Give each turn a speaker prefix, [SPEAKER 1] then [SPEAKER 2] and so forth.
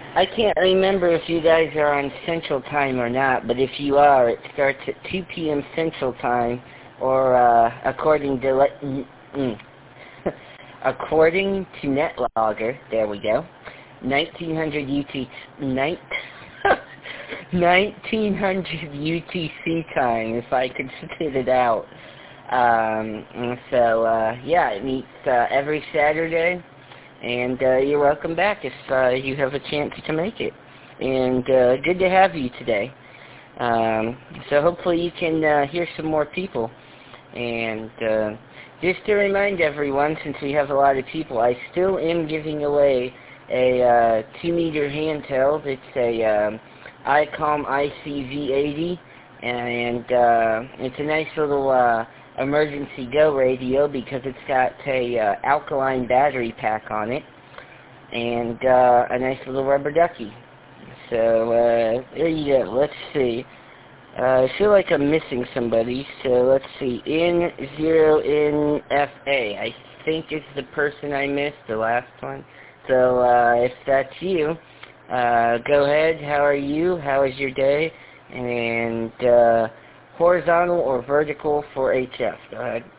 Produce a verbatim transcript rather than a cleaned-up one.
[SPEAKER 1] I can't remember if you guys are on Central Time or not, but if you are, it starts at two p m Central Time, or uh, according to le- mm, mm. according to NetLogger, there we go, nineteen hundred U T night nineteen hundred U T C time, if I could spit it out. Um, and so uh, yeah, it meets uh, every Saturday. And uh, you're welcome back if uh, you have a chance to make it. And uh, good to have you today. Um, so hopefully you can uh, hear some more people. And uh, just to remind everyone, since we have a lot of people, I still am giving away a uh, two meter handheld. It's a um, ICOM I C V eighty, and uh, it's a nice little uh, emergency go radio because it's got a uh, alkaline battery pack on it, and uh, a nice little rubber ducky. So uh, there you go. Let's see. Uh, I feel like I'm missing somebody, so let's see. N zero N F A, I think is the person I missed, the last one. So uh, if that's you, uh, go ahead. How are you? How is your day? And uh, horizontal or vertical for H F. Go ahead.